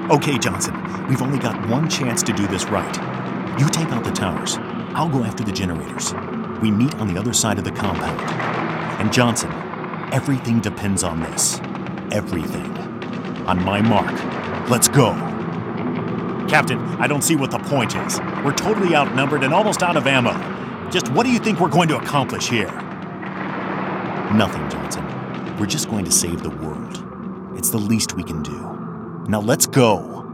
Okay, Johnson, we've only got one chance to do this right. You take out the towers. I'll go after the generators. We meet on the other side of the compound. And Johnson, everything depends on this. Everything. On my mark, let's go. Captain, I don't see what the point is. We're totally outnumbered and almost out of ammo. Just what do you think we're going to accomplish here? Nothing, Johnson. We're just going to save the world. It's the least we can do. Now let's go.